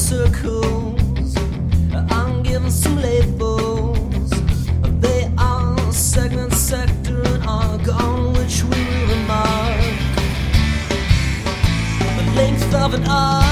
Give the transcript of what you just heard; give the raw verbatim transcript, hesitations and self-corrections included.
circles. I'm given some labels. They are segment, sector, and arc on which we remark the length of an arc.